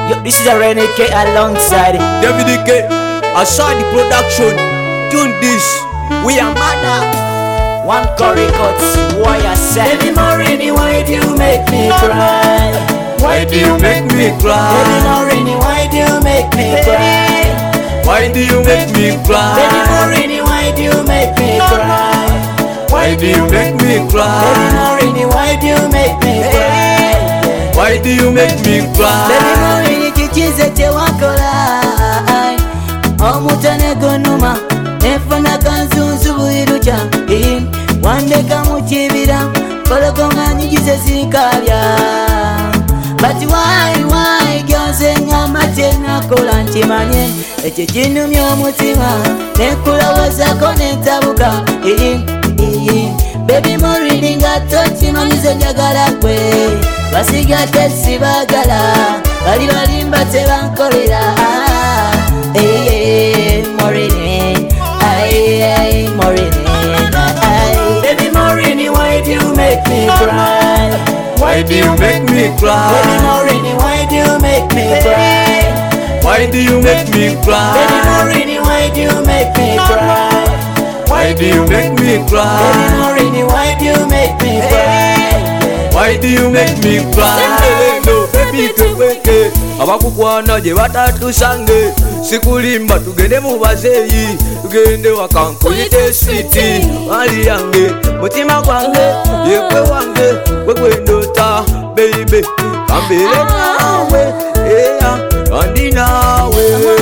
Yo, this is a Renegade alongside David K. Aside the production. Tune this. We are mad. One Curry Cuts. Why I said, Baby Morini, why do you make me cry? Why do you make me Baby cry? Morini, why do you make me cry? Why do you make me Baby cry? Morini, why do you make me cry? Why do you make me Baby cry? Morini, why do you make me cry? Why do you make me Baby cry? Morini, kichize tewakola omutane gonuma nefuna kanzunzu buirucha wandeka mukibira kologonga nyigize zikalya but why gyonzenga matena kola ntimanye ekyo kinumya omutima nekulowozako nentabuka Baby Morini nga tokimanyize njagala gwe basigadde sibagala bali balimba tebankolera Morini, Morini, Baby Morini, why do you make me cry? Why do you make me Baby cry? Morini, why do you make me cry? Why do you make me Baby cry? Morini, why do you make me cry? Why do you make me Baby cry? Morini, why do you make me cry? Why do you make me cry? No, baby, kweke abakukwana gye batatusange sikulimba tugende mu bazeeyi tugende wakankuyite switi mali yange mutima gwange yekwe wange gwegwendota baby kambeere nawe andi nawe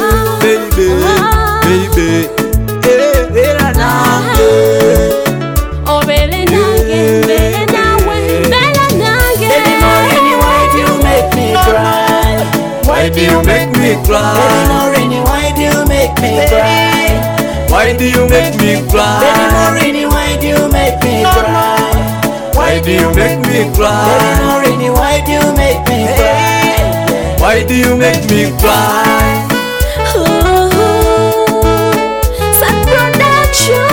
baby era nange Obele nange, mbele nawe, mbele nange. Baby Morini, why do you make me cry? Why do you make me Baby cry? Morini, why do you make me cry? Why do you make me Baby cry? Morini, why do you make me cry? Why do you make me Baby cry? Morini, why do you make me cry? Why do you make me cry? Sun production.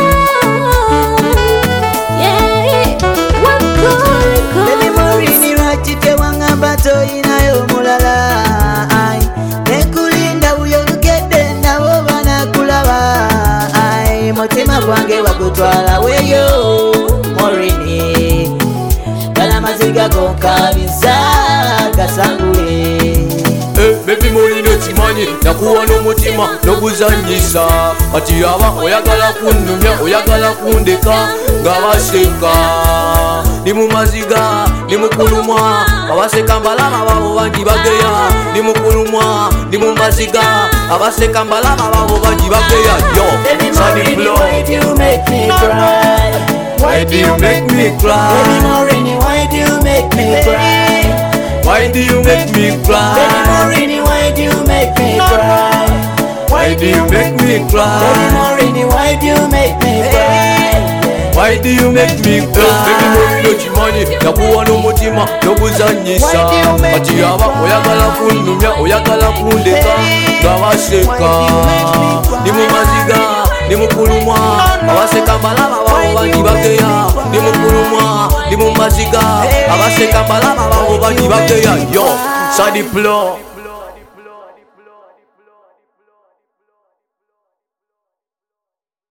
Yeah, one Curry Baby Cuts. Morini, lwaki tewangamba toyinayo mulala nekulinda buyo lugedde nabo banakulaba mutima gwange wagutwala weyo Morini gala maziga gonkabiza gasangule Baby Morini okimanyi nakuwa n'omutima n'oguzanyisa kati aba oyagala kunnumya oyagala kundeka nga baseka ni mu maziga ni mu kulumwa abaseka mbalama babo bangi bageya ni mu kulumwa ni mu maziga abaseka mbalama babo bangi bageya yo Baby Sunny Morini, Flow. why do you make me cry? Why do you make me Baby cry? Morini, why do you make me cry? Why do you make me Baby cry? Morini, why do you make me cry? Why do you make me Baby cry? Morini, why do you make me cry? Why do you make me cry? Baby Morini okimanyi nakuwa n'omutima n'oguzanyisa kati aba oyagala kunnumya oyagala kundeka nga baseka ni mu maziga ni mu kulumwa abaseka mbalama babo bangi bageya ni mu kulumwa ni mu maziga abaseka mbalama babo bangi bageya yo Sunny Flow.